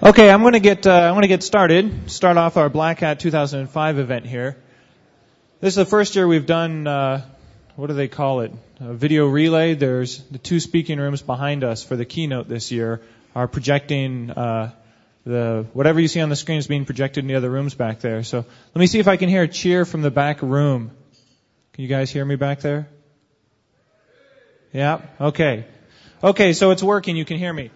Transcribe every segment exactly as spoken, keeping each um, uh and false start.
Okay, I'm going to get uh, I'm going to get started. Start off our Black Hat two thousand five event here. This is the first year we've done uh, what do they call it? A video relay. There's the two speaking rooms behind us for the keynote this year are projecting uh, the whatever you see on the screen is being projected in the other rooms back there. So let me see if I can hear a cheer from the back room. Can you guys hear me back there? Yeah. Okay. Okay. So it's working. You can hear me.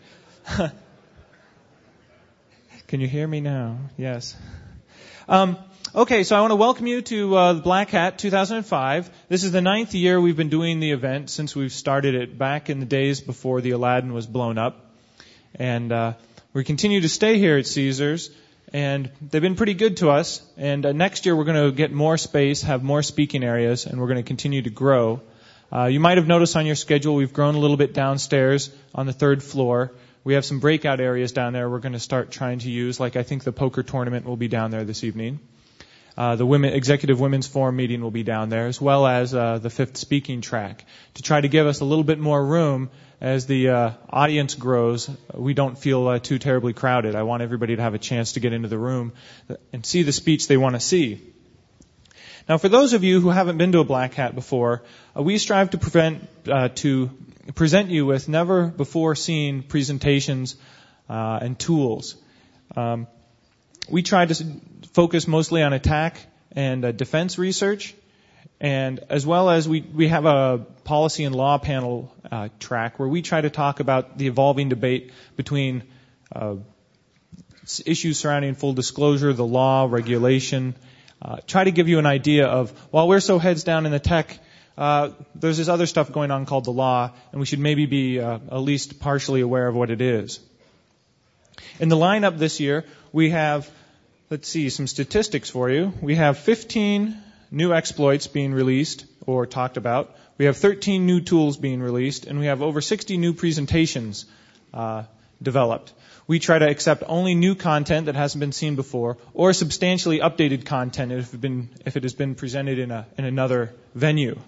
Can you hear me now? Yes. Um, okay, so I want to welcome you to uh, Black Hat two thousand five. This is the ninth year we've been doing the event since we've started it back in the days before the Aladdin was blown up. And uh, we continue to stay here at Caesars, and they've been pretty good to us. And uh, next year we're going to get more space, have more speaking areas, and we're going to continue to grow. Uh, you might have noticed on your schedule we've grown a little bit downstairs on the third floor. We have some breakout areas down there we're going to start trying to use, like I think the poker tournament will be down there this evening. Uh, the women, Executive Women's Forum meeting will be down there, as well as uh, the fifth speaking track, to try to give us a little bit more room as the uh, audience grows. We don't feel uh, too terribly crowded. I want everybody to have a chance to get into the room and see the speech they want to see. Now, for those of you who haven't been to a Black Hat before, uh, we strive to prevent uh, to present you with never before seen presentations uh, and tools. Um, we try to focus mostly on attack and uh, defense research, and as well as we, we have a policy and law panel uh, track where we try to talk about the evolving debate between uh, issues surrounding full disclosure, the law, regulation. Uh, try to give you an idea of, while we're so heads down in the tech, Uh, there's this other stuff going on called the law, and we should maybe be uh, at least partially aware of what it is. In the lineup this year, we have, let's see, some statistics for you. We have fifteen new exploits being released or talked about. We have thirteen new tools being released, and we have over sixty new presentations uh, developed. We try to accept only new content that hasn't been seen before, or substantially updated content if it, been, if it has been presented in, a, in another venue.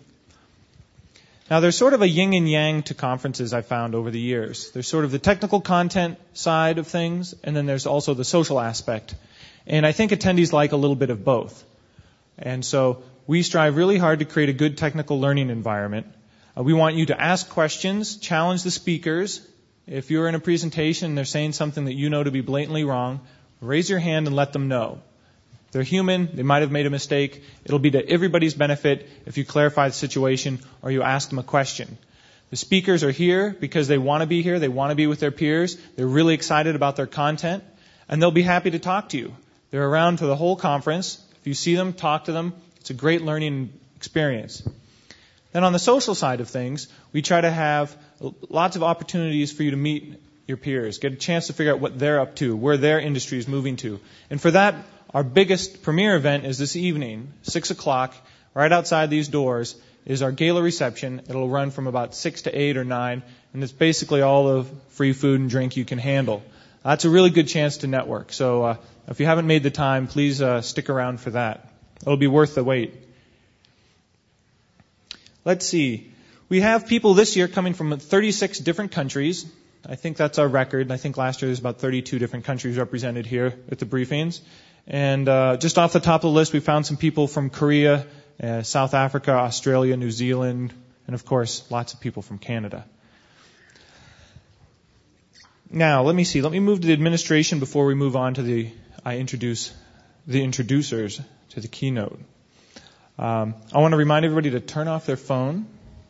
Now, there's sort of a yin and yang to conferences I've found over the years. There's sort of the technical content side of things, and then there's also the social aspect. And I think attendees like a little bit of both. And so we strive really hard to create a good technical learning environment. Uh, we want you to ask questions, challenge the speakers. If you're in a presentation and they're saying something that you know to be blatantly wrong, raise your hand and let them know. They're human. They might have made a mistake. It'll be to everybody's benefit if you clarify the situation or you ask them a question. The speakers are here because they want to be here. They want to be with their peers. They're really excited about their content, and they'll be happy to talk to you. They're around for the whole conference. If you see them, talk to them. It's a great learning experience. Then on the social side of things, we try to have lots of opportunities for you to meet your peers, get a chance to figure out what they're up to, where their industry is moving to. And for that, our biggest premier event is this evening, six o'clock, right outside these doors, is our gala reception. It'll run from about six to eight or nine, and it's basically all the free food and drink you can handle. That's a really good chance to network. So uh, if you haven't made the time, please uh, stick around for that. It'll be worth the wait. Let's see. We have people this year coming from thirty-six different countries. I think that's our record. I think last year there was about thirty-two different countries represented here at the briefings. And uh, just off the top of the list, we found some people from Korea, uh, South Africa, Australia, New Zealand, and of course, lots of people from Canada. Now, let me see. Let me move to the administration before we move on to the, I introduce the introducers to the keynote. Um, I want to remind everybody to turn off their phone.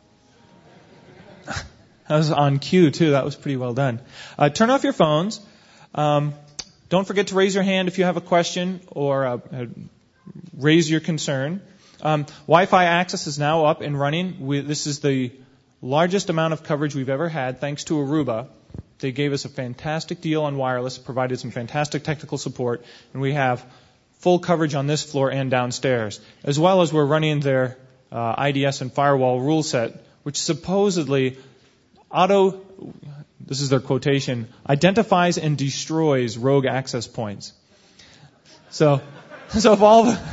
That was on cue, too. That was pretty well done. Uh, turn off your phones. Um, Don't forget to raise your hand if you have a question or uh, uh, raise your concern. Um, Wi-Fi access is now up and running. We, this is the largest amount of coverage we've ever had, thanks to Aruba. They gave us a fantastic deal on wireless, provided some fantastic technical support, and we have full coverage on this floor and downstairs, as well as we're running their uh, I D S and firewall rule set, which supposedly auto... This is their quotation, identifies and destroys rogue access points. So, so if all of,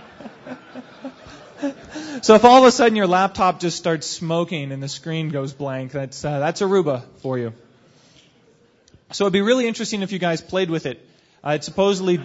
so if all of a sudden your laptop just starts smoking and the screen goes blank, that's uh, that's Aruba for you. So it'd be really interesting if you guys played with it. Uh, it's supposedly...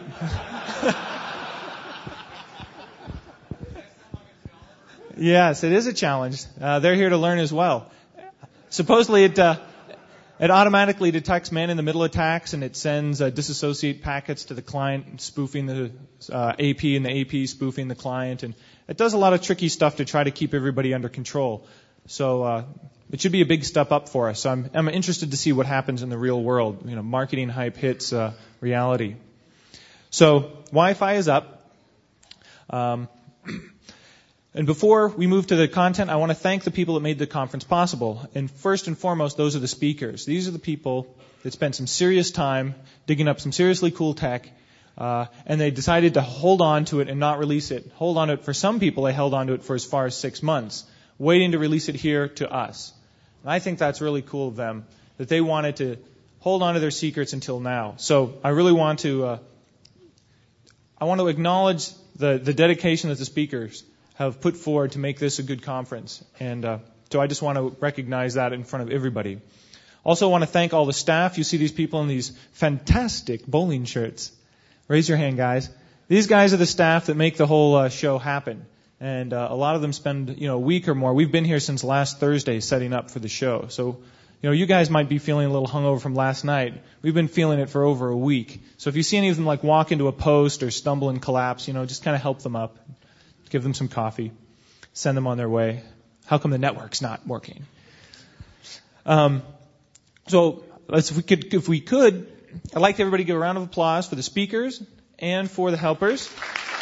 Yes, it is a challenge. Uh, they're here to learn as well. Supposedly it... Uh, It automatically detects man-in-the-middle attacks, and it sends uh, disassociate packets to the client, spoofing the uh, A P, and the A P spoofing the client. And it does a lot of tricky stuff to try to keep everybody under control. So uh, it should be a big step up for us. So I'm, I'm interested to see what happens in the real world. You know, marketing hype hits uh, reality. So Wi-Fi is up. Um, And before we move to the content, I want to thank the people that made the conference possible. And first and foremost, those are the speakers. These are the people that spent some serious time digging up some seriously cool tech, uh, and they decided to hold on to it and not release it. Hold on to it. For some people, they held on to it for as far as six months, waiting to release it here to us. And I think that's really cool of them, that they wanted to hold on to their secrets until now. So I really want to, uh, I want to acknowledge the, the dedication that the speakers have put forward to make this a good conference. And uh, so I just want to recognize that in front of everybody. Also want to thank all the staff. You see these people in these fantastic bowling shirts. Raise your hand, guys. These guys are the staff that make the whole uh, show happen. And uh, a lot of them spend, you know, a week or more. We've been here since last Thursday setting up for the show. So, you know, you guys might be feeling a little hungover from last night. We've been feeling it for over a week. So if you see any of them like walk into a post or stumble and collapse, you know, just kind of help them up. Give them some coffee. Send them on their way. How come the network's not working? Um, so let's, if we could, if we could, I'd like everybody to give a round of applause for the speakers and for the helpers.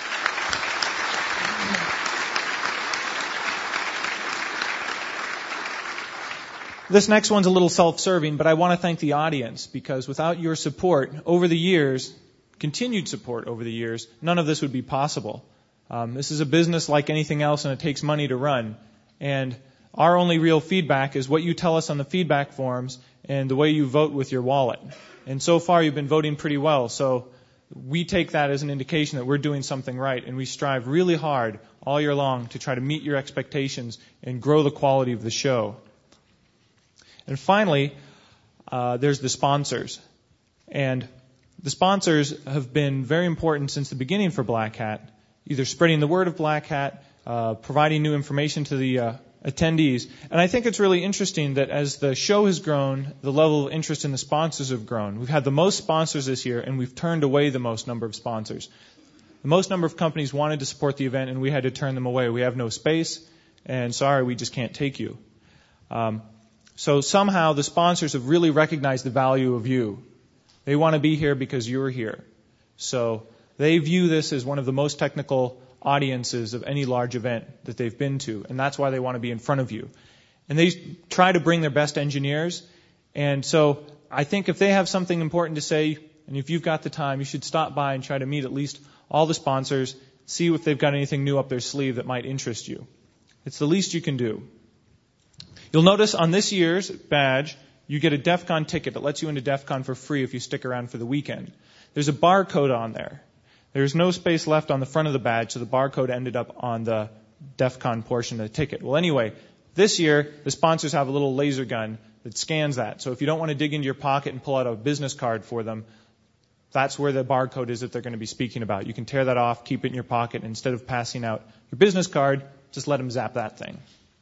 This next one's a little self-serving, but I want to thank the audience, because without your support over the years, continued support over the years, none of this would be possible. Um, this is a business like anything else, and it takes money to run. And our only real feedback is what you tell us on the feedback forms and the way you vote with your wallet. And so far, you've been voting pretty well. So we take that as an indication that we're doing something right, and we strive really hard all year long to try to meet your expectations and grow the quality of the show. And finally, uh, there's the sponsors. And the sponsors have been very important since the beginning for Black Hat, either spreading the word of Black Hat, uh, providing new information to the uh, attendees. And I think it's really interesting that as the show has grown, the level of interest in the sponsors have grown. We've had the most sponsors this year, and we've turned away the most number of sponsors. The most number of companies wanted to support the event, and we had to turn them away. We have no space, and sorry, we just can't take you. Um, so somehow the sponsors have really recognized the value of you. They want to be here because you're here. So they view this as one of the most technical audiences of any large event that they've been to, and that's why they want to be in front of you. And they try to bring their best engineers, and so I think if they have something important to say, and if you've got the time, you should stop by and try to meet at least all the sponsors, see if they've got anything new up their sleeve that might interest you. It's the least you can do. You'll notice on this year's badge, you get a DEF CON ticket that lets you into DEF CON for free if you stick around for the weekend. There's a barcode on there. There's no space left on the front of the badge, so the barcode ended up on the DEF CON portion of the ticket. Well, anyway, this year, the sponsors have a little laser gun that scans that. So if you don't want to dig into your pocket and pull out a business card for them, that's where the barcode is that they're going to be speaking about. You can tear that off, keep it in your pocket, and instead of passing out your business card, just let them zap that thing.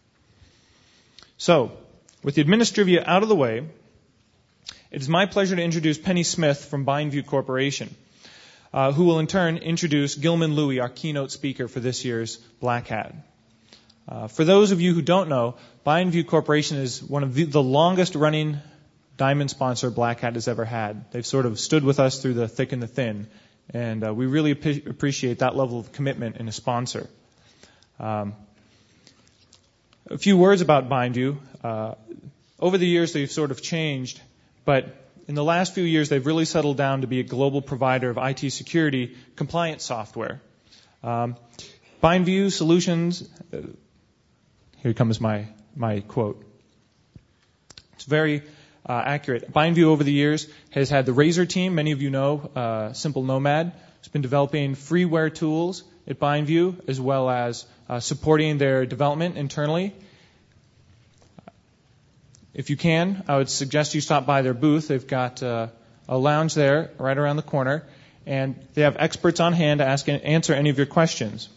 So, with the administrivia out of the way, it is my pleasure to introduce Penny Smith from BindView Corporation, uh, who will in turn introduce Gilman Louie, our keynote speaker for this year's Black Hat. Uh, for those of you who don't know, BindView Corporation is one of the, the longest running diamond sponsor Black Hat has ever had. They've sort of stood with us through the thick and the thin, and uh, we really ap- appreciate that level of commitment in a sponsor. Um, A few words about BindView. Uh, over the years, they've sort of changed, but in the last few years, they've really settled down to be a global provider of I T security compliance software. Um, BindView Solutions, uh, here comes my, my quote. It's very uh, accurate. BindView over the years has had the Razor team, many of you know, uh, Simple Nomad. It's been developing freeware tools at BindView, as well as uh, supporting their development internally. if you can, I would suggest you stop by their booth. They've got uh, a lounge there right around the corner, and they have experts on hand to ask and answer any of your questions.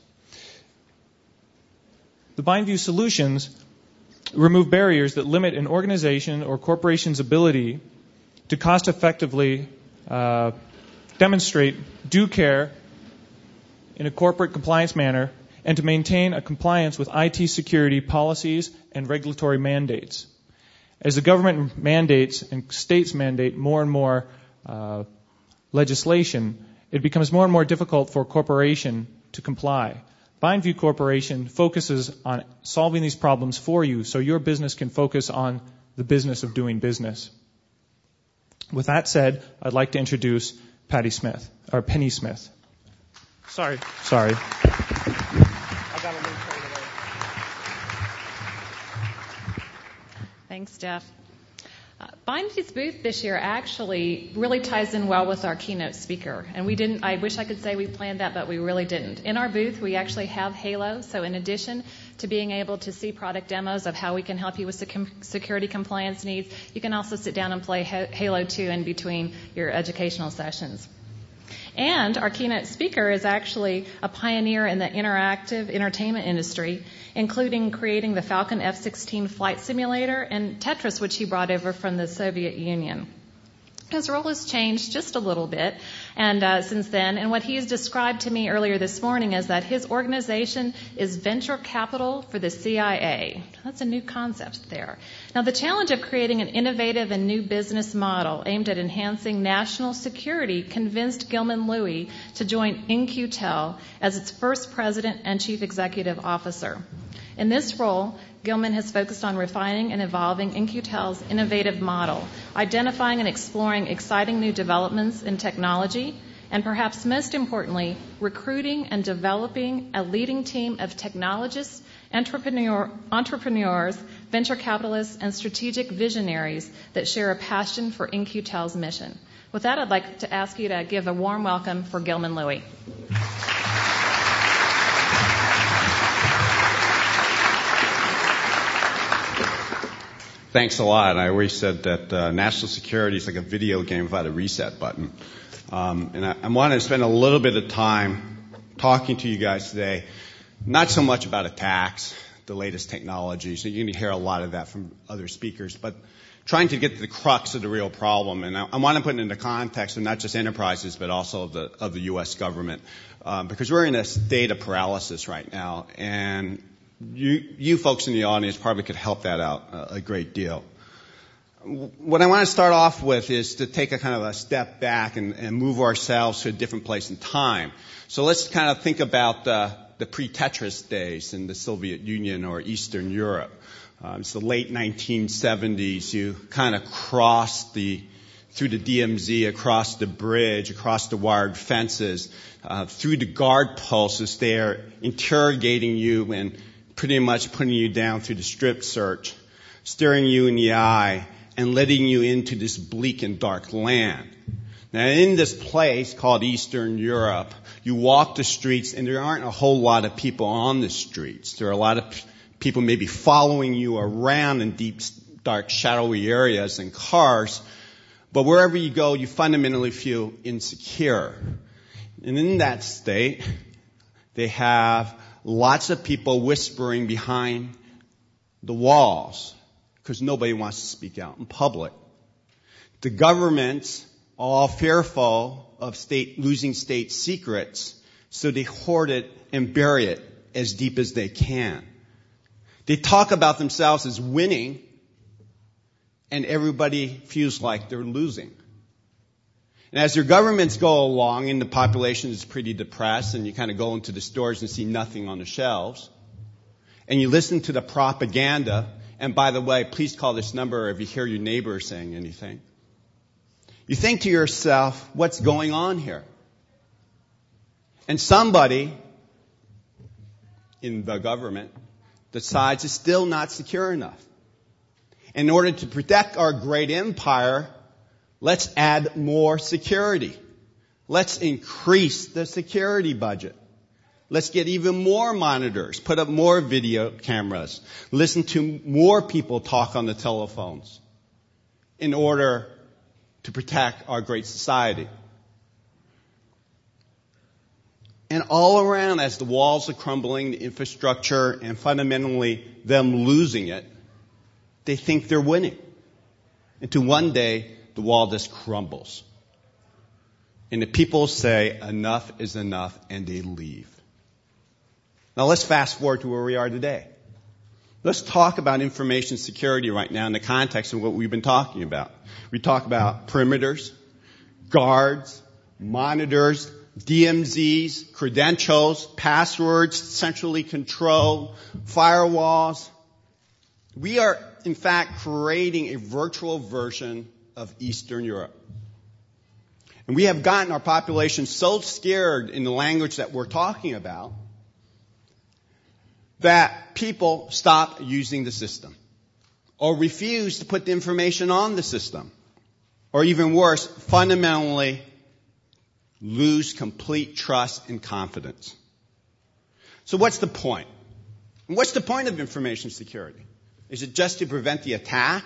The BindView solutions remove barriers that limit an organization or corporation's ability to cost-effectively uh, demonstrate due care in a corporate compliance manner and to maintain a compliance with I T security policies and regulatory mandates. As the government mandates and states mandate more and more uh, legislation, it becomes more and more difficult for a corporation to comply. BindView Corporation focuses on solving these problems for you so your business can focus on the business of doing business. With that said, I'd like to introduce Patty Smith, or Penny Smith. Sorry. Sorry. I got a link for you today. Thanks, Jeff. Uh, BindView's booth this year actually really ties in well with our keynote speaker. And we didn't, I wish I could say we planned that, but we really didn't. In our booth, we actually have Halo. So in addition to being able to see product demos of how we can help you with sec- security compliance needs, you can also sit down and play Halo two in between your educational sessions. And our keynote speaker is actually a pioneer in the interactive entertainment industry, including creating the Falcon F sixteen flight simulator and Tetris, which he brought over from the Soviet Union. His role has changed just a little bit and uh, since then, and what he's described to me earlier this morning is that his organization is venture capital for the C I A. That's a new concept there. Now, the challenge of creating an innovative and new business model aimed at enhancing national security convinced Gilman Louie to join In-Q-Tel as its first president and chief executive officer. In this role, Gilman has focused on refining and evolving In-Q-Tel's innovative model, identifying and exploring exciting new developments in technology, and perhaps most importantly, recruiting and developing a leading team of technologists, entrepreneur, entrepreneurs, venture capitalists, and strategic visionaries that share a passion for In-Q-Tel's mission. With that, I'd like to ask you to give a warm welcome for Gilman Louie. Thanks a lot. I always said that uh, national security is like a video game without a reset button. Um, and I, I want to spend a little bit of time talking to you guys today, not so much about attacks, the latest technology, so you're going to hear a lot of that from other speakers, but trying to get to the crux of the real problem. And I, I want to put it into context of not just enterprises, but also of the, of the U S government, um, because we're in a state of paralysis right now, and You, you folks in the audience probably could help that out a, a great deal. What I want to start off with is to take a kind of a step back and, and move ourselves to a different place in time. So let's kind of think about uh, the pre-Tetris days in the Soviet Union or Eastern Europe. Um, it's the late nineteen seventies. You kind of crossed the through the D M Z, across the bridge, across the wired fences, uh, through the guard posts. They're interrogating you and pretty much putting you down through the strip search, staring you in the eye, and letting you into this bleak and dark land. Now, in this place called Eastern Europe, you walk the streets, and there aren't a whole lot of people on the streets. There are a lot of p- people maybe following you around in deep, dark, shadowy areas in cars, but wherever you go, you fundamentally feel insecure. And in that state, they have lots of people whispering behind the walls because nobody wants to speak out in public. The governments are all fearful of state losing state secrets, so they hoard it and bury it as deep as they can. They talk about themselves as winning, and everybody feels like they're losing. And as your governments go along and the population is pretty depressed and you kind of go into the stores and see nothing on the shelves, and you listen to the propaganda, and by the way, please call this number if you hear your neighbor saying anything, you think to yourself, what's going on here? And somebody in the government decides it's still not secure enough. In order to protect our great empire, let's add more security. Let's increase the security budget. Let's get even more monitors, put up more video cameras, listen to more people talk on the telephones in order to protect our great society. And all around, as the walls are crumbling, the infrastructure, and fundamentally them losing it, they think they're winning. Until one day, the wall just crumbles. And the people say, enough is enough, and they leave. Now let's fast forward to where we are today. Let's talk about information security right now in the context of what we've been talking about. We talk about perimeters, guards, monitors, D M Zs, credentials, passwords, centrally controlled, firewalls. We are, in fact, creating a virtual version of Eastern Europe. And we have gotten our population so scared in the language that we're talking about that people stop using the system or refuse to put the information on the system. Or even worse, fundamentally lose complete trust and confidence. So what's the point? And what's the point of information security? Is it just to prevent the attack?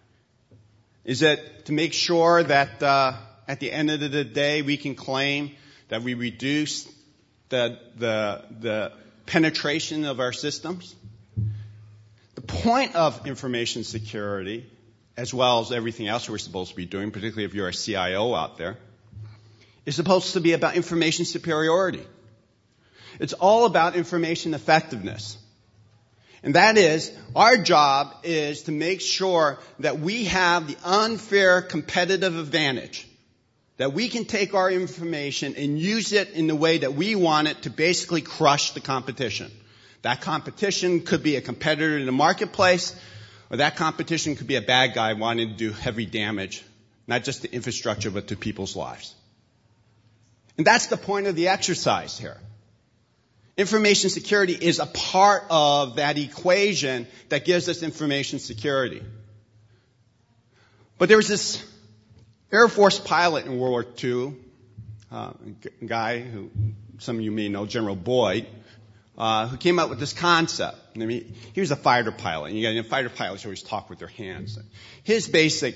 Is it to make sure that uh, at the end of the day we can claim that we reduce the, the, the penetration of our systems? The point of information security, as well as everything else we're supposed to be doing, particularly if you're a C I O out there, is supposed to be about information superiority. It's all about information effectiveness. And that is, our job is to make sure that we have the unfair competitive advantage, that we can take our information and use it in the way that we want it to basically crush the competition. That competition could be a competitor in the marketplace, or that competition could be a bad guy wanting to do heavy damage, not just to infrastructure, but to people's lives. And that's the point of the exercise here. Information security is a part of that equation that gives us information security. But there was this Air Force pilot in World War Two, uh, a guy who some of you may know, General Boyd, uh, who came up with this concept. I mean, he was a fighter pilot. And you got, you know, fighter pilots always talk with their hands. His basic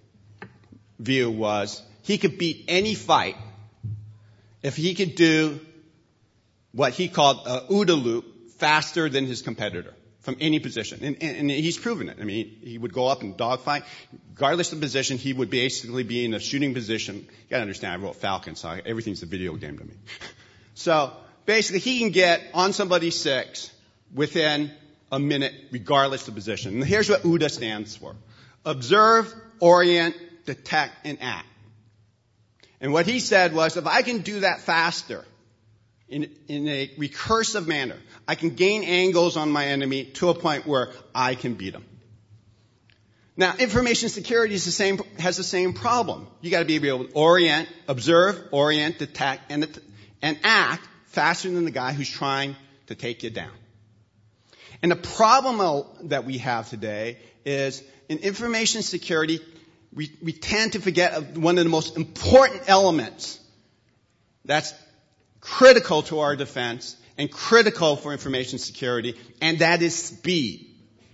view was he could beat any fight if he could do what he called a OODA loop faster than his competitor from any position. And, and, and he's proven it. I mean, he, he would go up and dogfight. Regardless of position, he would basically be in a shooting position. You gotta understand, I wrote Falcon, so everything's a video game to me. So basically, he can get on somebody's six within a minute, regardless of position. And here's what OODA stands for. Observe, orient, detect, and act. And what he said was, if I can do that faster, In, in a recursive manner, I can gain angles on my enemy to a point where I can beat them. Now, information security is the same, has the same problem. You got to be able to orient, observe, orient, detect, and, and act faster than the guy who's trying to take you down. And the problem that we have today is in information security, we, we tend to forget one of the most important elements. That's critical to our defense and critical for information security, and that is speed.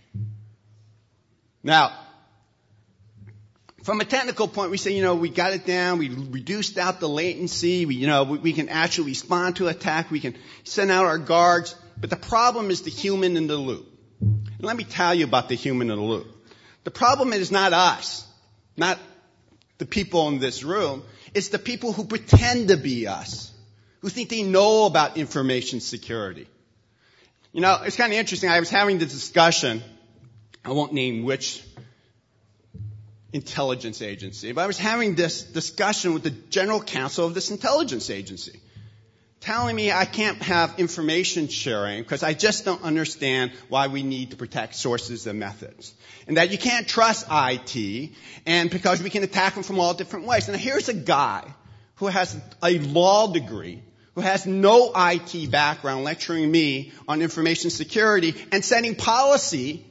Now, from a technical point, we say, you know, we got it down, we reduced out the latency, we, you know, we, we can actually respond to attack, we can send out our guards, but the problem is the human in the loop. And let me tell you about the human in the loop. The problem is not us, not the people in this room, it's the people who pretend to be us, who think they know about information security. You know, it's kind of interesting. I was having this discussion. I won't name which intelligence agency, but I was having this discussion with the general counsel of this intelligence agency, telling me I can't have information sharing because I just don't understand why we need to protect sources and methods. And that you can't trust I T, and because we can attack them from all different ways. And here's a guy who has a law degree, who has no I T background, lecturing me on information security and setting policy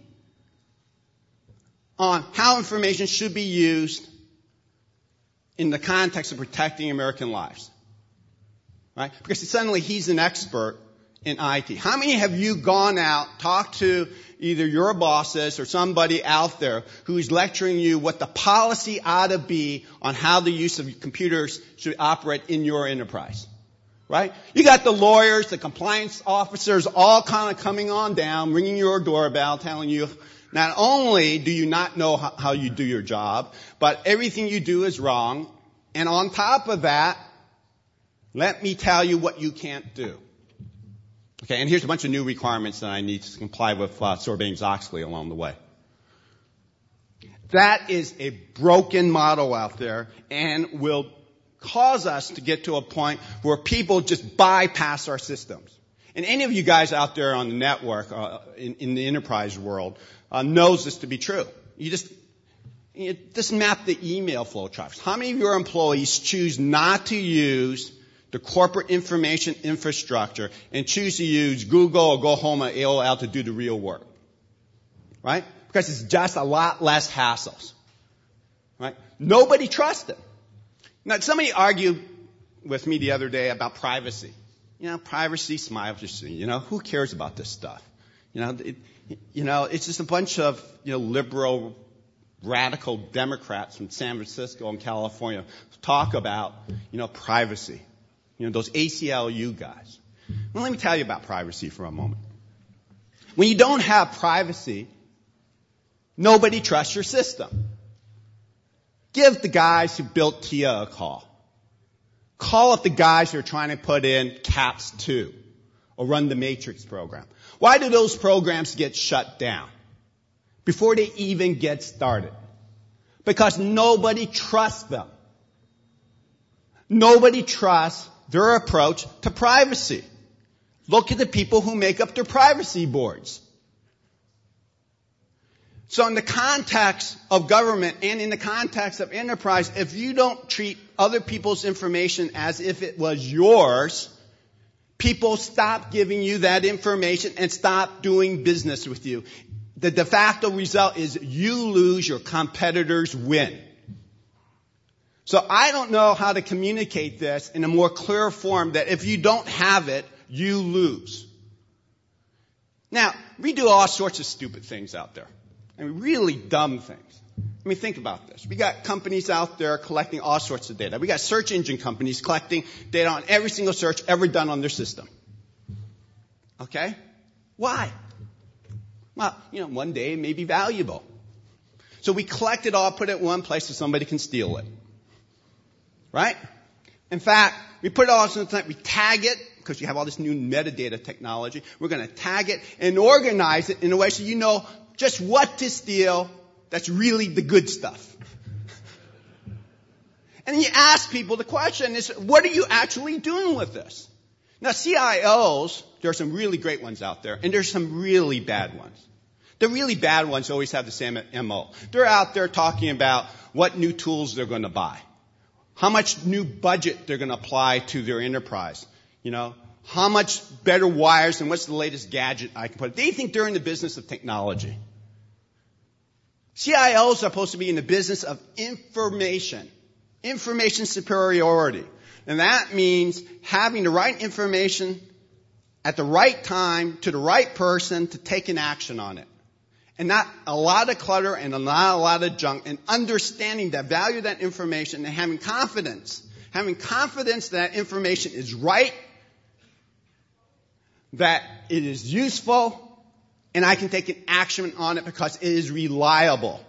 on how information should be used in the context of protecting American lives. Right? Because suddenly he's an expert in I T? How many have you gone out, talked to either your bosses or somebody out there who's lecturing you what the policy ought to be on how the use of computers should operate in your enterprise? Right? You got the lawyers, the compliance officers, all kind of coming on down, ringing your doorbell, telling you not only do you not know how, how you do your job, but everything you do is wrong. And on top of that, let me tell you what you can't do. Okay, and here's a bunch of new requirements that I need to comply with uh, Sarbanes-Oxley along the way. That is a broken model out there and will cause us to get to a point where people just bypass our systems. And any of you guys out there on the network, uh, in, in the enterprise world, uh, knows this to be true. You just, you just map the email flow traffic. How many of your employees choose not to use the corporate information infrastructure and choose to use Google or go home or A O L to do the real work? Right? Because it's just a lot less hassles. Right? Nobody trusts them. Now, somebody argued with me the other day about privacy. You know, privacy, privacy, you know, who cares about this stuff? You know, it, you know, it's just a bunch of, you know, liberal, radical Democrats from San Francisco and California talk about, you know, privacy. You know, those A C L U guys. Well, let me tell you about privacy for a moment. When you don't have privacy, nobody trusts your system. Give the guys who built T I A a call. Call up the guys who are trying to put in CAPS two or run the Matrix program. Why do those programs get shut down before they even get started? Because nobody trusts them. Nobody trusts their approach to privacy. Look at the people who make up their privacy boards. So in the context of government and in the context of enterprise, if you don't treat other people's information as if it was yours, people stop giving you that information and stop doing business with you. The de facto result is you lose, your competitors win. So I don't know how to communicate this in a more clear form that if you don't have it, you lose. Now, we do all sorts of stupid things out there. I mean, really dumb things. I mean, think about this. We got companies out there collecting all sorts of data. We got search engine companies collecting data on every single search ever done on their system. Okay? Why? Well, you know, one day it may be valuable. So we collect it all, put it in one place so somebody can steal it. Right? In fact, we put it all in the we tag it, because you have all this new metadata technology. We're going to tag it and organize it in a way so you know just what to steal that's really the good stuff. And then you ask people, the question is, what are you actually doing with this? Now, C I Os, there are some really great ones out there, and there's some really bad ones. The really bad ones always have the same M O. They're out there talking about what new tools they're going to buy, how much new budget they're going to apply to their enterprise, you know, how much better wires and what's the latest gadget I can put. They think they're in the business of technology. C I Os are supposed to be in the business of information, information superiority. And that means having the right information at the right time to the right person to take an action on it. And not a lot of clutter and not a lot of junk, and understanding the value of that information and having confidence, having confidence that information is right, that it is useful, and I can take an action on it because it is reliable.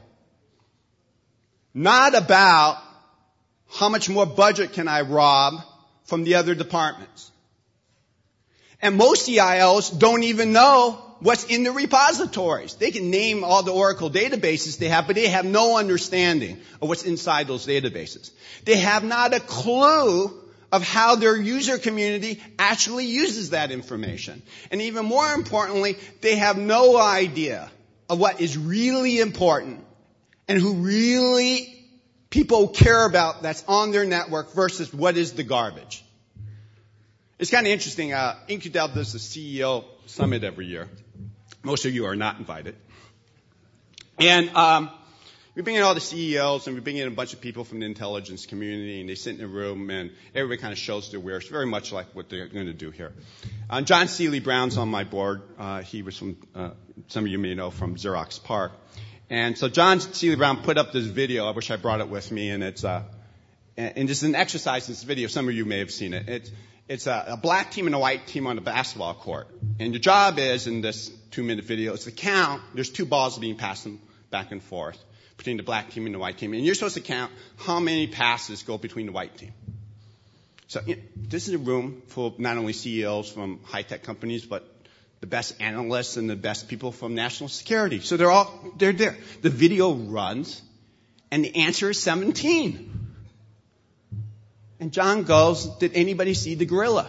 Not about how much more budget can I rob from the other departments. And most C I Os don't even know what's in the repositories. They can name all the Oracle databases they have, but they have no understanding of what's inside those databases. They have not a clue of how their user community actually uses that information. And even more importantly, they have no idea of what is really important and who really people care about that's on their network versus what is the garbage. It's kind of interesting. Uh, Incudel does the C E O summit every year. Most of you are not invited. And um, we bring in all the C E Os and we bring in a bunch of people from the intelligence community, and they sit in a room and everybody kind of shows their wares, very much like what they're going to do here. Uh, John Seely Brown's on my board. Uh, he was from, uh, some of you may know, from Xerox PARC. And so John Seely Brown put up this video. I wish I brought it with me, and it's uh, and it's an exercise in this video. Some of you may have seen it. It's It's a, a black team and a white team on a basketball court. And your job is, in this two-minute video, is to count. There's two balls being passed back and forth between the black team and the white team. And you're supposed to count how many passes go between the white team. So you know, this is a room full of not only C E Os from high-tech companies, but the best analysts and the best people from national security. So they're all, they're there. The video runs, and the answer is seventeen. And John goes, did anybody see the gorilla?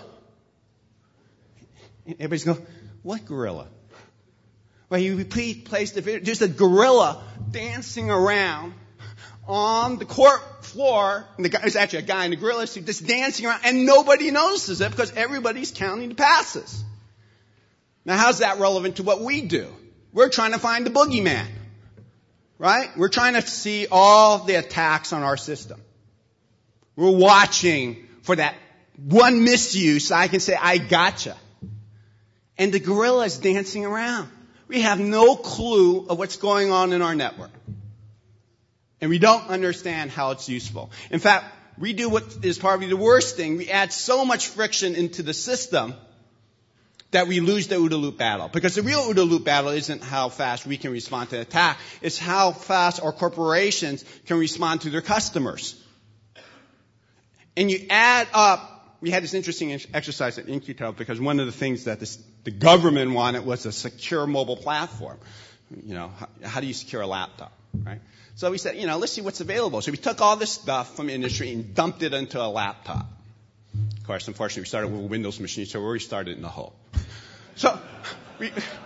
And everybody's going, what gorilla? Well, he repeat, plays the video. There's a gorilla dancing around on the court floor. And the guy, there's actually a guy in the gorilla suit just dancing around, and nobody notices it because everybody's counting the passes. Now, how's that relevant to what we do? We're trying to find the boogeyman, right? We're trying to see all the attacks on our system. We're watching for that one misuse so I can say, I gotcha. And the gorilla is dancing around. We have no clue of what's going on in our network. And we don't understand how it's useful. In fact, we do what is probably the worst thing. We add so much friction into the system that we lose the OODA loop battle. Because the real OODA loop battle isn't how fast we can respond to an attack. It's how fast our corporations can respond to their customers. And you add up, we had this interesting exercise at In-Q-Tel because one of the things that this, the government wanted was a secure mobile platform. You know, how, how do you secure a laptop, right? So we said, you know, let's see what's available. So we took all this stuff from industry and dumped it into a laptop. Of course, unfortunately, we started with a Windows machine, so we already started in the hole. So, we,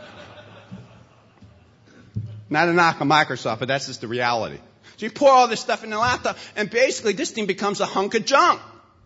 not a knock on Microsoft, but that's just the reality. So you pour all this stuff in the laptop, and basically this thing becomes a hunk of junk.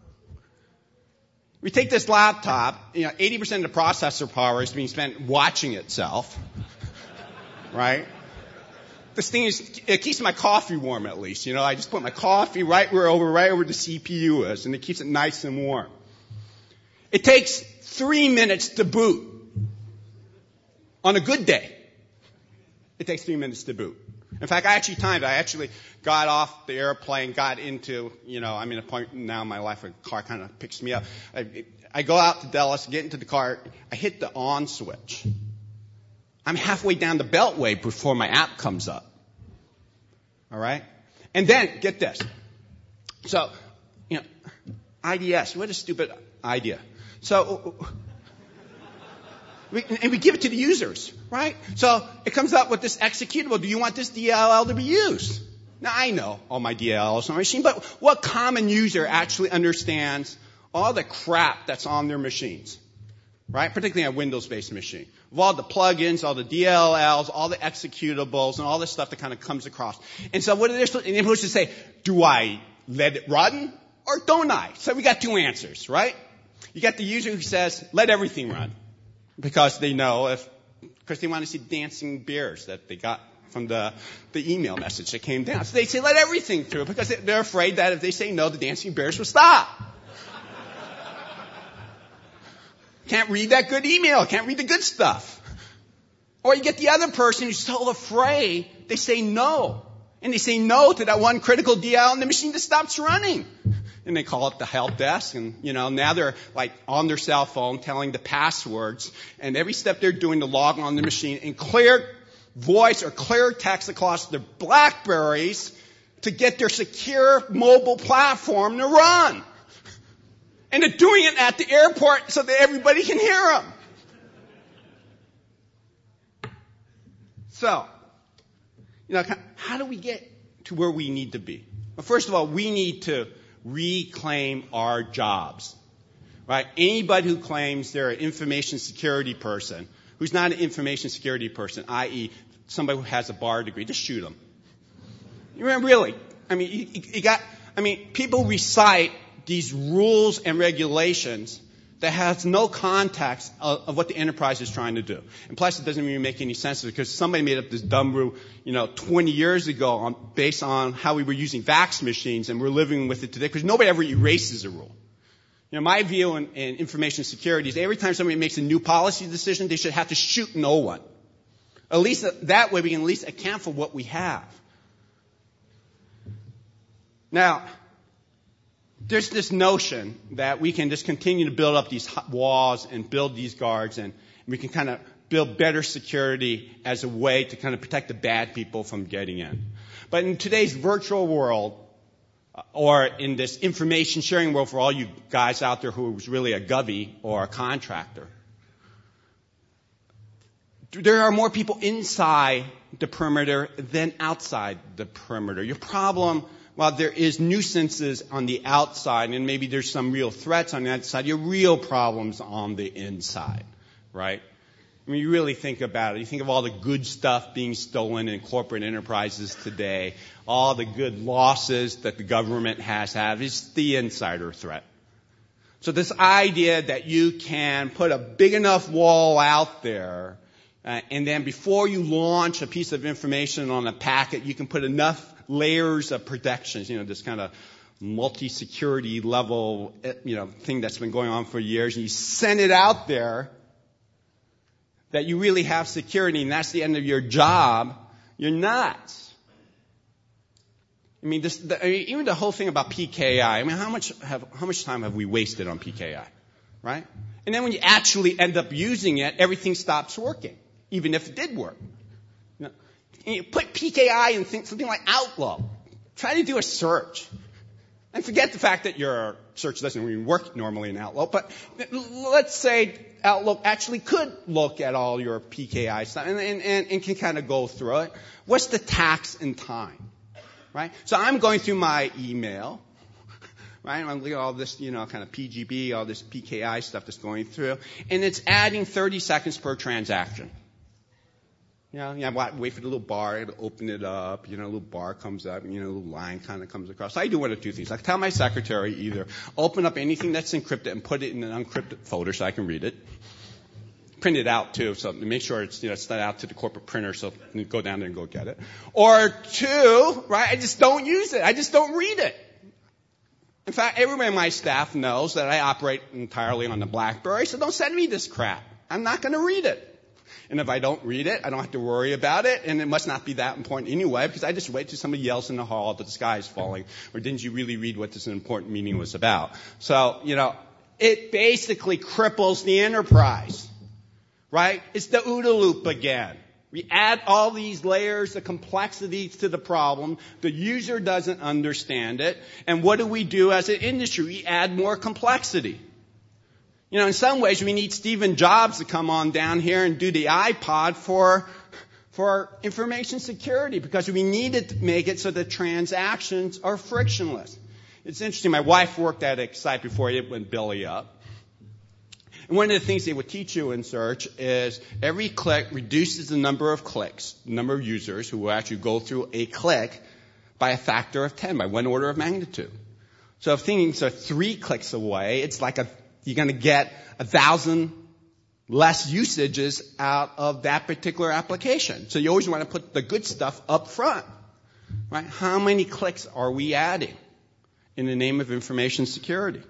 We take this laptop, you know, eighty percent of the processor power is being spent watching itself, right? This thing is, it keeps my coffee warm at least, you know, I just put my coffee right where over, right where the C P U is, and it keeps it nice and warm. It takes three minutes to boot. On a good day, it takes three minutes to boot. In fact, I actually timed it. I actually got off the airplane, got into, you know, I'm in a point now in my life where a car kind of picks me up. I, I go out to Dallas, get into the car, I hit the on switch. I'm halfway down the beltway before my app comes up. All right? And then, get this. So, you know, I D S, what a stupid idea. So, we, and we give it to the users, right? So it comes up with this executable. Do you want this D L L to be used? Now, I know all my D L Ls on my machine, but what common user actually understands all the crap that's on their machines, right? Particularly on a Windows-based machine. Of all the plugins, all the D L Ls, all the executables, and all this stuff that kind of comes across. And so what are they supposed to, and they're supposed to say, do I let it run or don't I? So we got two answers, right? You got the user who says, let everything run. Because they know if, because they want to see dancing bears that they got from the, the email message that came down. So they say, let everything through, because they're afraid that if they say no, the dancing bears will stop. Can't read that good email, can't read the good stuff. Or you get the other person who's so afraid, they say no. And they say no to that one critical D L, and the machine just stops running. And they call it the help desk, and, you know, now they're, like, on their cell phone telling the passwords, and every step they're doing to log on the machine in clear voice or clear text across their BlackBerries to get their secure mobile platform to run. And they're doing it at the airport so that everybody can hear them. So, you know, how do we get to where we need to be? Well, first of all, we need to reclaim our jobs, right? Anybody who claims they're an information security person, who's not an information security person, that is somebody who has a bar degree, just shoot them. You remember, really, I mean, you, you got, I mean, people recite these rules and regulations that has no context of, of what the enterprise is trying to do. And plus, it doesn't even make any sense because somebody made up this dumb rule, you know, twenty years ago on, based on how we were using fax machines, and we're living with it today because nobody ever erases a rule. You know, my view in, in information security is every time somebody makes a new policy decision, they should have to shoot no one. At least that way we can at least account for what we have. Now, there's this notion that we can just continue to build up these walls and build these guards, and we can kind of build better security as a way to kind of protect the bad people from getting in. But in today's virtual world, or in this information sharing world for all you guys out there who is really a govy or a contractor, there are more people inside the perimeter than outside the perimeter. Your problem, while there is nuisances on the outside and maybe there's some real threats on the outside, your real problems on the inside, right? I mean, you really think about it. You think of all the good stuff being stolen in corporate enterprises today, all the good losses that the government has had. It's the insider threat. So this idea that you can put a big enough wall out there, uh, and then before you launch a piece of information on a packet, you can put enough layers of protections, you know, this kind of multi-security level, you know, thing that's been going on for years, and you send it out there, that you really have security and that's the end of your job, you're nuts. I mean, this, the, I mean, even the whole thing about P K I, I mean, how much have, how much time have we wasted on P K I, right? And then when you actually end up using it, everything stops working, even if it did work. You know, and you put P K I in things, something like Outlook. Try to do a search. And forget the fact that your search doesn't even work normally in Outlook, but let's say Outlook actually could look at all your P K I stuff and, and, and, and can kind of go through it. What's the tax in time, right? So I'm going through my email, right? I'm looking at all this, you know, kind of P G B, all this P K I stuff that's going through, and it's adding thirty seconds per transaction. You know, you know, wait for the little bar to open it up. You know, a little bar comes up, and, you know, a little line kind of comes across. So I do one of two things. I tell my secretary either open up anything that's encrypted and put it in an unencrypted folder so I can read it. Print it out, too, so make sure it's, you know, it's not out to the corporate printer so you go down there and go get it. Or two, right, I just don't use it. I just don't read it. In fact, everybody on my staff knows that I operate entirely on the BlackBerry, so don't send me this crap. I'm not going to read it. And if I don't read it, I don't have to worry about it, and it must not be that important anyway, because I just wait till somebody yells in the hall that the sky is falling, or didn't you really read what this important meeting was about? So, you know, it basically cripples the enterprise, right? It's the OODA loop again. We add all these layers of complexity to the problem. The user doesn't understand it. And what do we do as an industry? We add more complexity. You know, in some ways, we need Stephen Jobs to come on down here and do the iPod for, for information security because we need to make it so that transactions are frictionless. It's interesting. My wife worked at Excite before it went belly up. And one of the things they would teach you in search is every click reduces the number of clicks, the number of users who will actually go through a click by a factor of ten, by one order of magnitude. So if things are three clicks away, it's like a you're going to get a thousand less usages out of that particular application. So you always want to put the good stuff up front, right? How many clicks are we adding in the name of information security?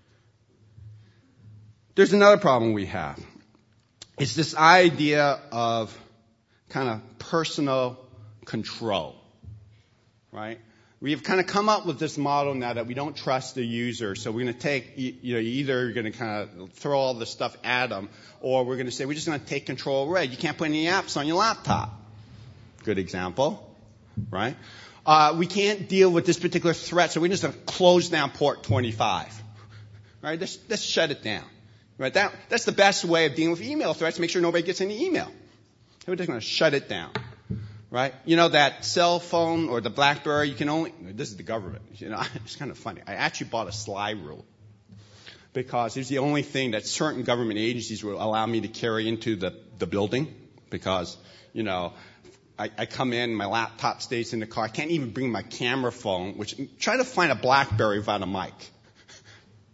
There's another problem we have. It's this idea of kind of personal control, right? We've kind of come up with this model now that we don't trust the user, so we're going to take, you know, either you're going to kind of throw all the stuff at them, or we're going to say we're just going to take control away. You can't put any apps on your laptop. Good example, right? Uh, we can't deal with this particular threat, so we're just going to close down port twenty-five, right? Let's, let's shut it down, right? That, that's the best way of dealing with email threats, make sure nobody gets any email. We're just going to shut it down. Right? You know, that cell phone or the BlackBerry, you can only, this is the government, you know, it's kind of funny. I actually bought a SLY rule because it's the only thing that certain government agencies will allow me to carry into the, the building because, you know, I, I come in, my laptop stays in the car. I can't even bring my camera phone, which, try to find a BlackBerry without a mic.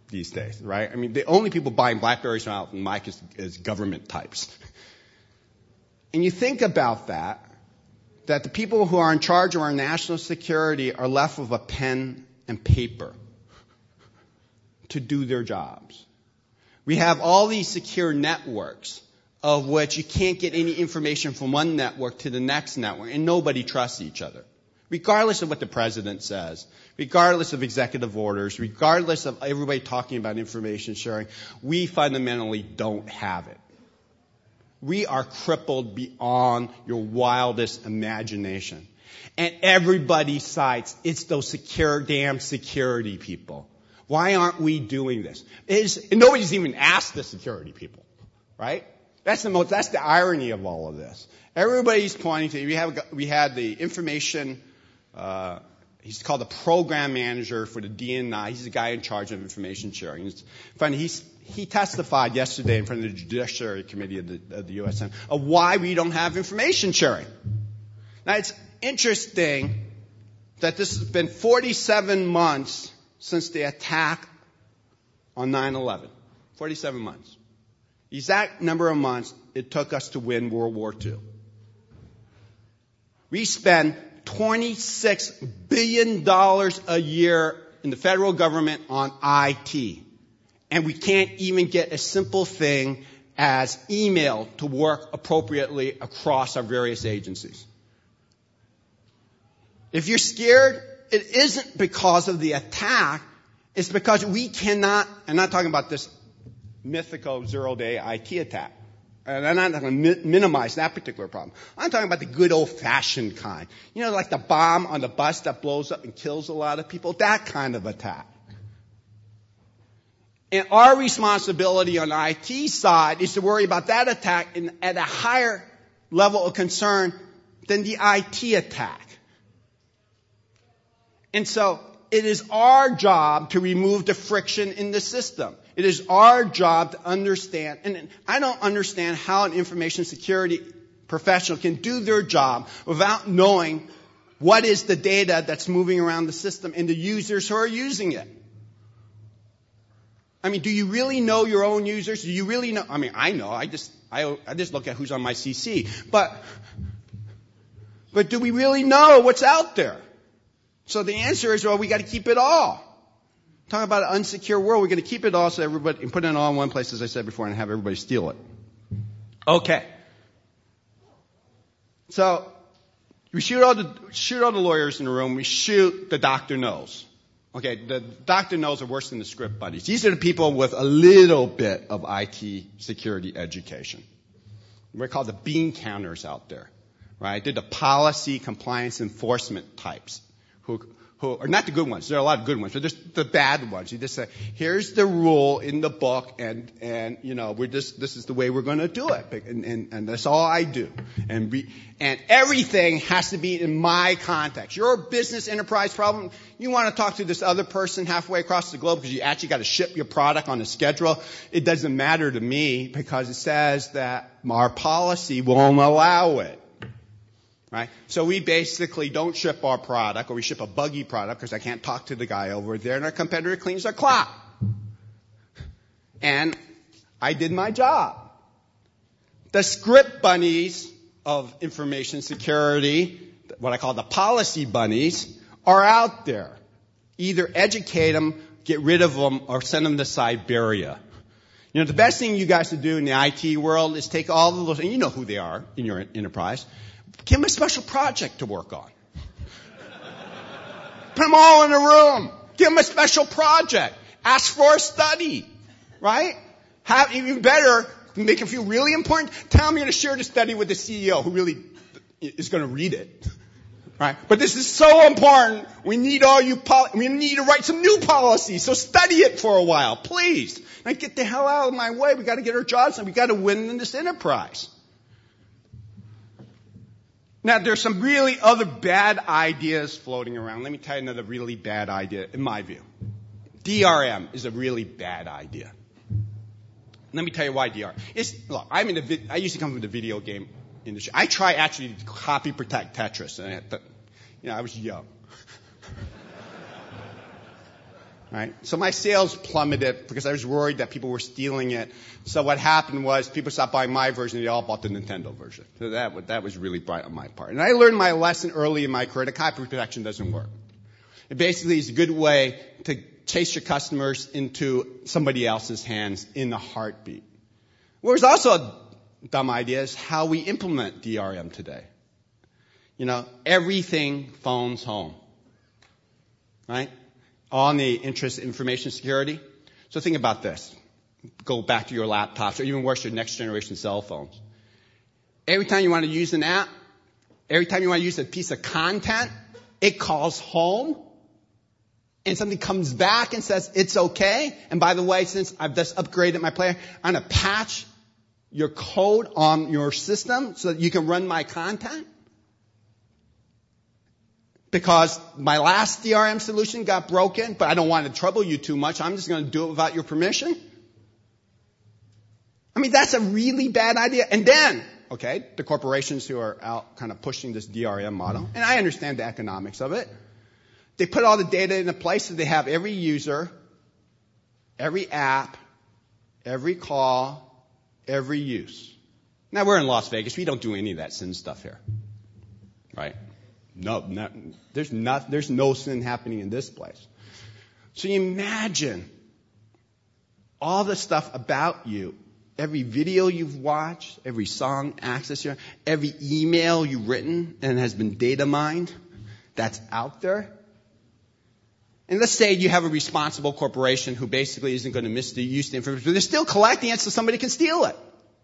these days, right? I mean, the only people buying BlackBerries now from Mike is, is government types. And you think about that, that the people who are in charge of our national security are left with a pen and paper to do their jobs. We have all these secure networks of which you can't get any information from one network to the next network, and nobody trusts each other. Regardless of what the president says, regardless of executive orders, regardless of everybody talking about information sharing, we fundamentally don't have it. We are crippled beyond your wildest imagination. And everybody cites it's those secure, damn security people. Why aren't we doing this? It's, and nobody's even asked the security people, right? That's the most, that's the irony of all of this. Everybody's pointing to, we have, we had the information, uh, he's called the program manager for the D N I. He's the guy in charge of information sharing. It's funny, he's, he testified yesterday in front of the Judiciary Committee of the, of the U S Senate of why we don't have information sharing. Now, it's interesting that this has been forty-seven months since the attack on nine eleven. forty-seven months. The exact number of months it took us to win World War Two. We spend twenty-six billion dollars a year in the federal government on I T. And we can't even get a simple thing as email to work appropriately across our various agencies. If you're scared, it isn't because of the attack. It's because we cannot, I'm not talking about this mythical zero-day I T attack. And I'm not going to mi- minimize that particular problem. I'm talking about the good old-fashioned kind. You know, like the bomb on the bus that blows up and kills a lot of people, that kind of attack. And our responsibility on the I T side is to worry about that attack in, at a higher level of concern than the I T attack. And so it is our job to remove the friction in the system. It is our job to understand, and I don't understand how an information security professional can do their job without knowing what is the data that's moving around the system and the users who are using it. I mean, do you really know your own users? Do you really know? I mean, I know. I just, I, I just look at who's on my C C. But, but do we really know what's out there? So the answer is, well, we got to keep it all. Talking about an unsecure world, we're going to keep it all so everybody, and put it all in one place, as I said before, and have everybody steal it. Okay. So, we shoot all the, shoot all the lawyers in the room, we shoot the doctor knows. Okay, the doctor knows are worse than the script buddies. These are the people with a little bit of I T security education. We're called the bean counters out there, right? They're the policy compliance enforcement types who, who are not the good ones. There are a lot of good ones, but there's the bad ones. You just say, here's the rule in the book, and, and, you know, we're just, this is the way we're going to do it. And, and, and that's all I do. And we, and everything has to be in my context. Your business enterprise problem, you want to talk to this other person halfway across the globe because you actually got to ship your product on a schedule. It doesn't matter to me because it says that our policy won't allow it. Right? So we basically don't ship our product, or we ship a buggy product because I can't talk to the guy over there, and our competitor cleans our clock. And I did my job. The script bunnies of information security, what I call the policy bunnies, are out there. Either educate them, get rid of them, or send them to Siberia. You know, the best thing you guys to do in the I T world is take all of those, and you know who they are in your enterprise, give them a special project to work on. Put them all in a room. Give them a special project. Ask for a study. Right? Have, even better, make them feel really important. Tell them you're going to share the study with the C E O who really is going to read it. Right? But this is so important. We need all you, poli- we need to write some new policies. So study it for a while, please. Now get the hell out of my way. We got to get our jobs done. We got to win in this enterprise. Now, there's some really other bad ideas floating around. Let me tell you another really bad idea, in my view. D R M is a really bad idea. Let me tell you why D R M. It's, look, I'm in the, I used to come from the video game industry. I try actually to copy protect Tetris, and I, you know, I was young. Right? So my sales plummeted because I was worried that people were stealing it. So what happened was people stopped buying my version, they all bought the Nintendo version. So that, that was really bright on my part. And I learned my lesson early in my career that copy protection doesn't work. It basically is a good way to chase your customers into somebody else's hands in a heartbeat. Whereas also a dumb idea is how we implement D R M today. You know, everything phones home. Right? On the interest of information security. So think about this. Go back to your laptops or even worse, your next generation cell phones. Every time you want to use an app, every time you want to use a piece of content, it calls home and something comes back and says it's okay. And by the way, since I've just upgraded my player, I'm going to patch your code on your system so that you can run my content. Because my last D R M solution got broken, but I don't want to trouble you too much. I'm just going to do it without your permission. I mean, that's a really bad idea. And then, okay, the corporations who are out kind of pushing this D R M model, and I understand the economics of it, they put all the data in a place so they have every user, every app, every call, every use. Now, we're in Las Vegas. We don't do any of that sin stuff here. Right? No, no, there's not, there's no sin happening in this place. So you imagine all the stuff about you, every video you've watched, every song accessed here, every email you've written and has been data mined that's out there. And let's say you have a responsible corporation who basically isn't going to misuse the information, but they're still collecting it so somebody can steal it.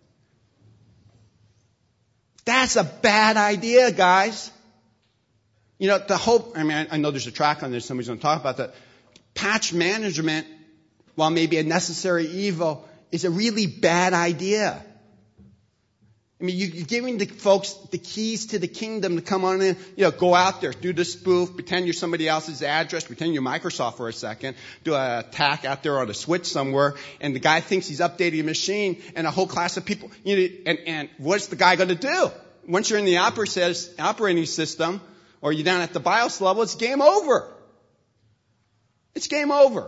That's a bad idea, guys. You know, the hope, I mean, I know there's a track on this, somebody's going to talk about that. Patch management, while maybe a necessary evil, is a really bad idea. I mean, you're giving the folks the keys to the kingdom to come on in, you know, go out there, do the spoof, pretend you're somebody else's address, pretend you're Microsoft for a second, do an attack out there on a switch somewhere, and the guy thinks he's updating a machine, and a whole class of people, you know, and, and what's the guy going to do? Once you're in the operating system, or you're down at the BIOS level, it's game over. It's game over.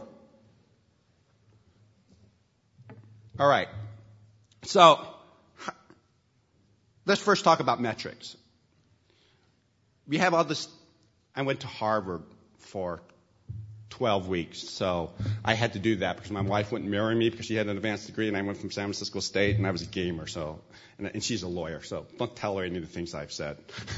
All right. So, let's first talk about metrics. We have all this, I went to Harvard for twelve weeks, so I had to do that because my wife wouldn't marry me because she had an advanced degree, and I went from San Francisco State, and I was a gamer, so, and, and she's a lawyer, so don't tell her any of the things I've said.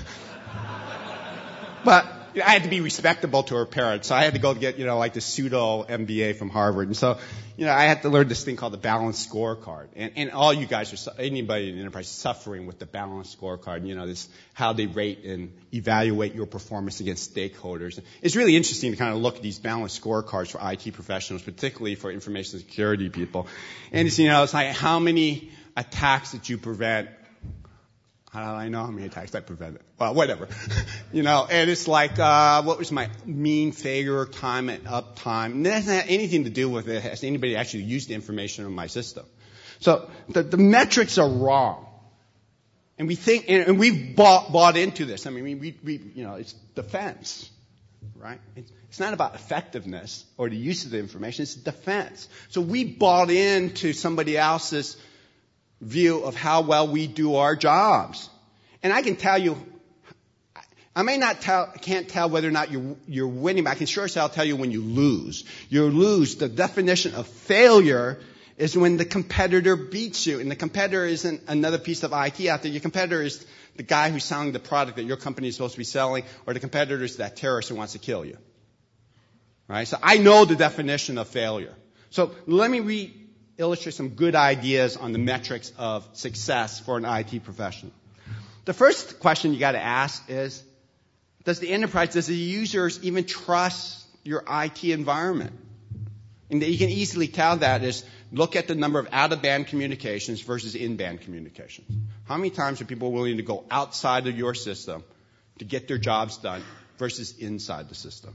But you know, I had to be respectable to her parents, so I had to go get, you know, like the pseudo M B A from Harvard. And so, you know, I had to learn this thing called the balanced scorecard. And, and all you guys are, anybody in the enterprise, suffering with the balanced scorecard. You know, this how they rate and evaluate your performance against stakeholders. It's really interesting to kind of look at these balanced scorecards for I T professionals, particularly for information security people. And it's, you know, it's like how many attacks did you prevent? How do I know how many attacks I prevented? Well, whatever. You know, and it's like, uh, what was my mean failure time and uptime? And that doesn't have anything to do with it. Has anybody actually used the information in my system? So the, the metrics are wrong. And we think, and, and we've bought, bought into this. I mean, we, we, we you know, it's defense, right? It's, it's not about effectiveness or the use of the information. It's defense. So we bought into somebody else's view of how well we do our jobs. And I can tell you, I may not tell, can't tell whether or not you're, you're winning, but I can sure as hell tell you when you lose. You lose, the definition of failure is when the competitor beats you. And the competitor isn't another piece of I T out there. Your competitor is the guy who's selling the product that your company is supposed to be selling, or the competitor is that terrorist who wants to kill you. Right? So I know the definition of failure. So let me read illustrate some good ideas on the metrics of success for an I T professional. The first question you got to ask is, does the enterprise, does the users even trust your I T environment? And you can easily tell that is look at the number of out-of-band communications versus in-band communications. How many times are people willing to go outside of your system to get their jobs done versus inside the system?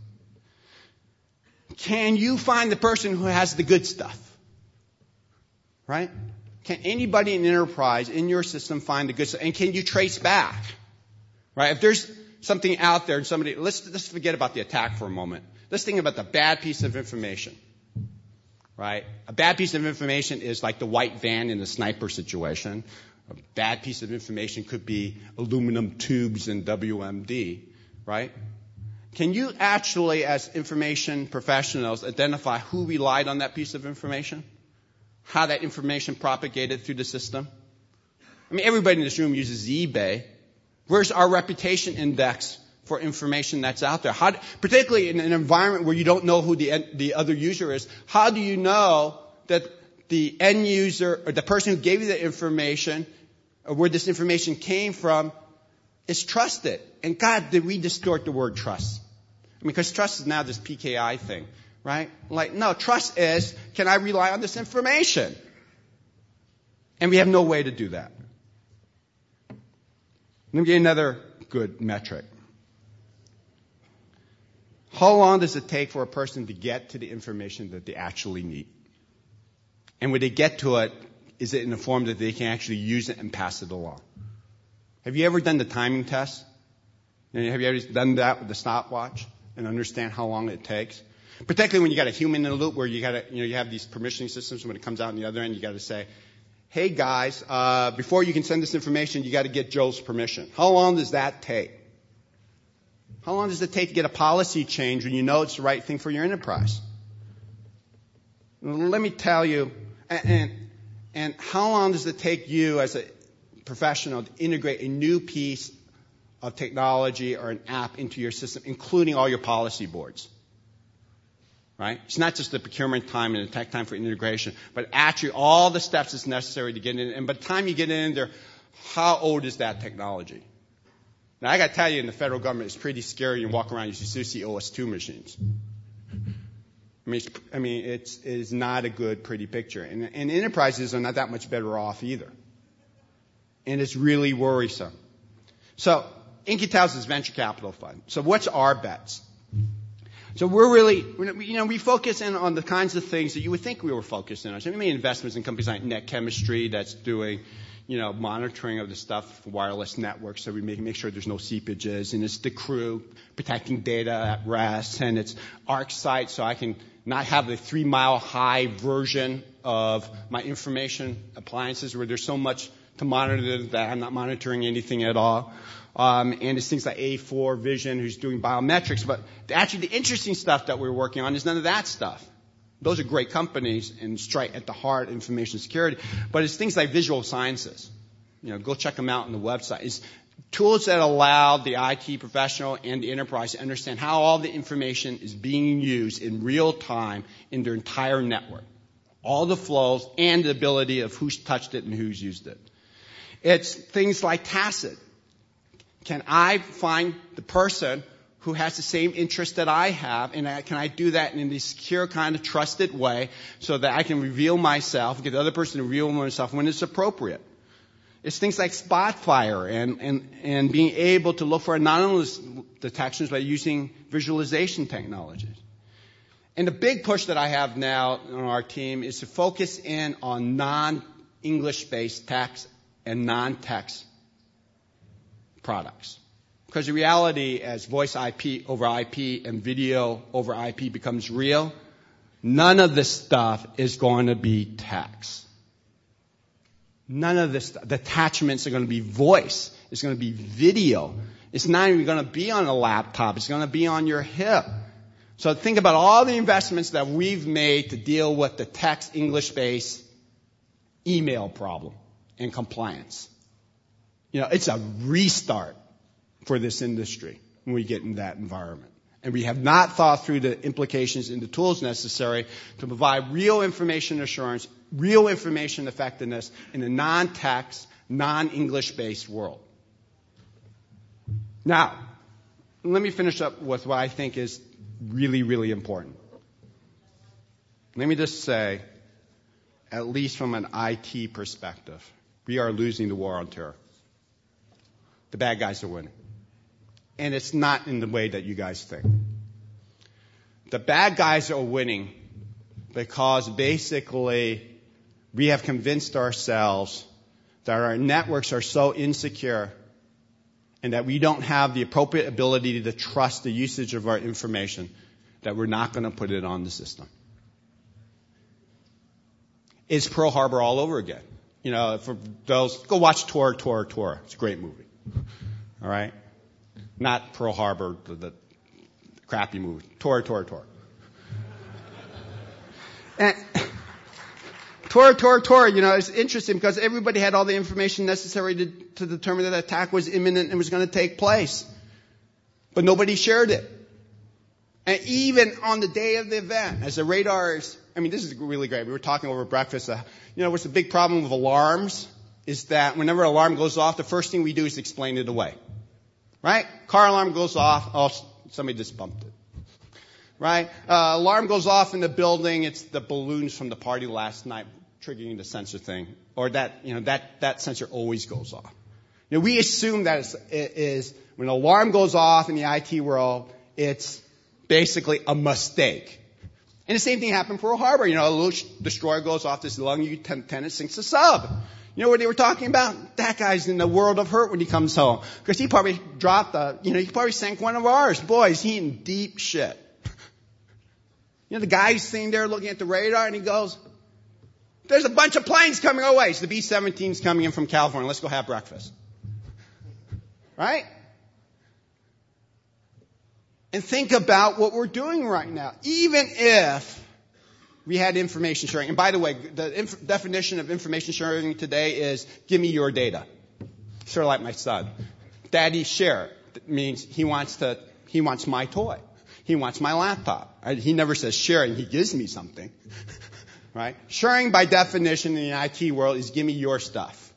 Can you find the person who has the good stuff? Right? Can anybody in the enterprise in your system find the good stuff? And can you trace back? Right? If there's something out there and somebody, let's, let's forget about the attack for a moment. Let's think about the bad piece of information, right? A bad piece of information is like the white van in the sniper situation. A bad piece of information could be aluminum tubes in W M D, right? Can you actually, as information professionals, identify who relied on that piece of information? How that information propagated through the system? I mean, everybody in this room uses eBay. Where's our reputation index for information that's out there? How, particularly in an environment where you don't know who the, the other user is, how do you know that the end user or the person who gave you the information or where this information came from is trusted? And God, did we distort the word trust? I mean, because trust is now this P K I thing, right? Like, no, trust is, can I rely on this information? And we have no way to do that. Let me give you another good metric. How long does it take for a person to get to the information that they actually need? And when they get to it, is it in a form that they can actually use it and pass it along? Have you ever done the timing test? Have you ever done that with the stopwatch and understand how long it takes? Particularly when you got a human in the loop where you got to, you know, you have these permissioning systems. When it comes out on the other end, you got to say, hey guys, uh, before you can send this information, you got to get Joe's permission. How long does that take? How long does it take to get a policy change when you know it's the right thing for your enterprise? Let me tell you, and, and, and how long does it take you as a professional to integrate a new piece of technology or an app into your system, including all your policy boards? Right? It's not just the procurement time and the tech time for integration, but actually all the steps that's necessary to get in. And by the time you get in there, how old is that technology? Now, I got to tell you, in the federal government, it's pretty scary. You walk around, you still see O S two machines. I mean, it's, I mean, it's, it is not a good, pretty picture. And, and enterprises are not that much better off either. And it's really worrisome. So, Inquitel is venture capital fund. So what's our bets? So we're really, you know, we focus in on the kinds of things that you would think we were focused in on. So we made investments in companies like Net Chemistry that's doing, you know, monitoring of the stuff for wireless networks, so we make, make sure there's no seepages. And it's the crew protecting data at rest. And it's ArcSight, so I can not have the three-mile high version of my information appliances where there's so much to monitor that I'm not monitoring anything at all. Um, and it's things like A four Vision, who's doing biometrics. But actually, the interesting stuff that we're working on is none of that stuff. Those are great companies and straight at the heart of information security. But it's things like Visual Sciences. You know, go check them out on the website. It's tools that allow the I T professional and the enterprise to understand how all the information is being used in real time in their entire network. All the flows and the ability of who's touched it and who's used it. It's things like Tacit. Can I find the person who has the same interest that I have, and I, can I do that in a secure, kind of trusted way so that I can reveal myself, get the other person to reveal themselves when it's appropriate? It's things like Spotfire and, and, and being able to look for anomalous detections by using visualization technologies. And the big push that I have now on our team is to focus in on non-English-based text and non-text products. Because the reality, as voice I P over I P and video over I P becomes real, none of this stuff is going to be text. None of this, the attachments are going to be voice. It's going to be video. It's not even going to be on a laptop. It's going to be on your hip. So think about all the investments that we've made to deal with the text English-based email problem and compliance. You know, it's a restart for this industry when we get in that environment. And we have not thought through the implications and the tools necessary to provide real information assurance, real information effectiveness in a non-text, non-English-based world. Now, let me finish up with what I think is really, really important. Let me just say, at least from an I T perspective, we are losing the war on terror. The bad guys are winning. And it's not in the way that you guys think. The bad guys are winning because basically we have convinced ourselves that our networks are so insecure and that we don't have the appropriate ability to trust the usage of our information, that we're not going to put it on the system. It's Pearl Harbor all over again. You know, for those, go watch Tora, Tora, Tora. It's a great movie. All right? Not Pearl Harbor, the, the crappy movie. Tora, Tora, Tora. And Tora, Tora, Tora, you know, it's interesting because everybody had all the information necessary to, to determine that the attack was imminent and was going to take place. But nobody shared it. And even on the day of the event, as the radars, I mean, this is really great. We were talking over breakfast. Uh, you know, what's the big problem with alarms is that whenever an alarm goes off, the first thing we do is explain it away. Right? Car alarm goes off. Oh, somebody just bumped it. Right? Uh, alarm goes off in the building. It's the balloons from the party last night triggering the sensor thing. Or that, you know, that, that sensor always goes off. You know, we assume that it's, it is, when an alarm goes off in the I T world, it's basically a mistake. And the same thing happened in Pearl Harbor. You know, a little destroyer goes off this long lieutenant sinks a sub. You know what they were talking about? That guy's in the world of hurt when he comes home. Because he probably dropped a, you know, he probably sank one of ours. Boy, is he in deep shit. You know, the guy's sitting there looking at the radar and he goes, there's a bunch of planes coming our way. It's the B seventeen's coming in from California. Let's go have breakfast. Right? And think about what we're doing right now. Even if we had information sharing. And by the way, the inf- definition of information sharing today is give me your data. Sort of like my son. Daddy share. That means he wants to, he wants my toy. He wants my laptop. Right? He never says sharing. He gives me something. Right? Sharing by definition in the I T world is give me your stuff.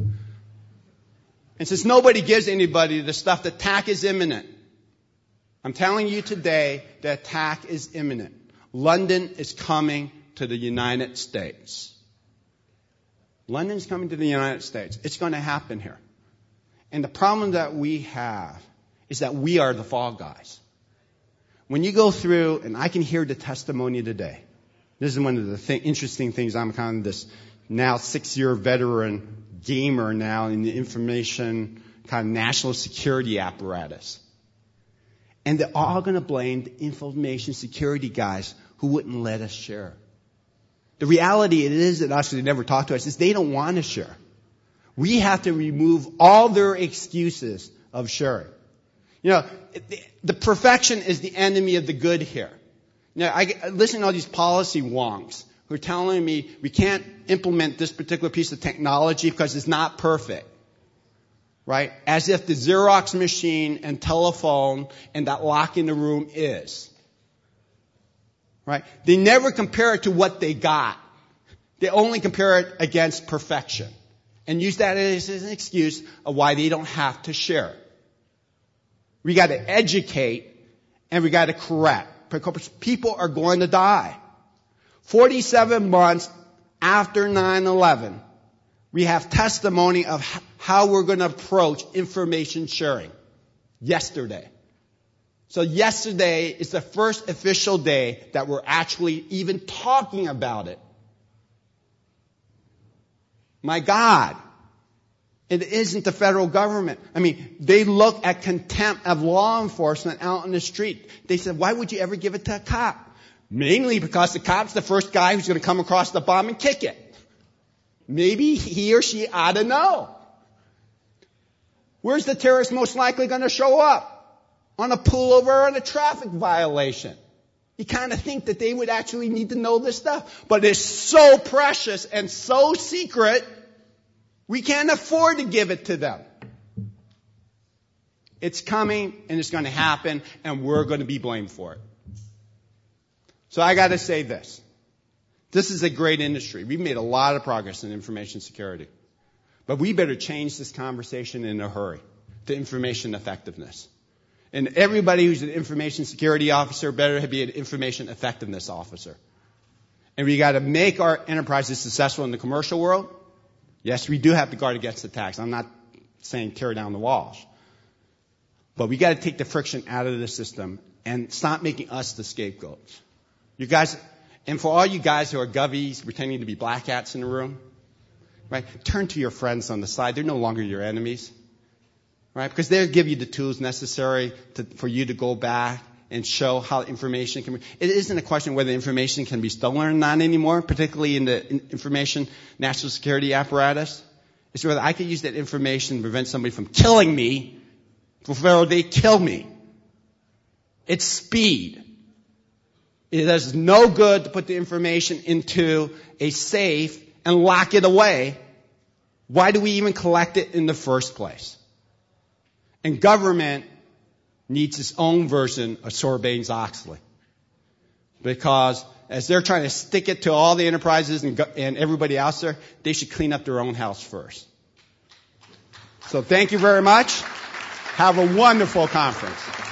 And since nobody gives anybody the stuff, the attack is imminent. I'm telling you today, the attack is imminent. London is coming to the United States. London's coming to the United States. It's going to happen here. And the problem that we have is that we are the fall guys. When you go through, and I can hear the testimony today. This is one of the th- interesting things. I'm kind of this now six-year veteran gamer now in the information kind of national security apparatus. And they're all going to blame the information security guys who wouldn't let us share. The reality it is that us, they never talk to us, is they don't want to share. We have to remove all their excuses of sharing. You know, the perfection is the enemy of the good here. Now, I listen to all these policy wonks who are telling me we can't implement this particular piece of technology because it's not perfect. Right? As if the Xerox machine and telephone and that lock in the room is. Right? They never compare it to what they got. They only compare it against perfection. And use that as an excuse of why they don't have to share. We got to educate and we got to correct. Because people are going to die. forty-seven months after nine eleven, we have testimony of how we're going to approach information sharing. Yesterday. So yesterday is the first official day that we're actually even talking about it. My God. It isn't the federal government. I mean, they look at contempt of law enforcement out on the street. They said, why would you ever give it to a cop? Mainly because the cop's the first guy who's going to come across the bomb and kick it. Maybe he or she ought to know. Where's the terrorist most likely going to show up? On a pullover or on a traffic violation. You kind of think that they would actually need to know this stuff. But it's so precious and so secret, we can't afford to give it to them. It's coming and it's going to happen and we're going to be blamed for it. So I got to say this. This is a great industry. We've made a lot of progress in information security. But we better change this conversation in a hurry to information effectiveness. And everybody who's an information security officer better be an information effectiveness officer. And we got to make our enterprises successful in the commercial world. Yes, we do have to guard against attacks. I'm not saying tear down the walls. But we got to take the friction out of the system and stop making us the scapegoats. You guys, and for all you guys who are govies pretending to be black hats in the room, right? Turn to your friends on the side. They're no longer your enemies, right? Because they'll give you the tools necessary to, for you to go back and show how information can be. It isn't a question of whether information can be stolen or not anymore, particularly in the information national security apparatus. It's whether I could use that information to prevent somebody from killing me before they kill me. It's speed. It does no good to put the information into a safe and lock it away. Why do we even collect it in the first place? And government needs its own version of Sarbanes-Oxley. Because as they're trying to stick it to all the enterprises and, and everybody else there, they should clean up their own house first. So thank you very much. Have a wonderful conference.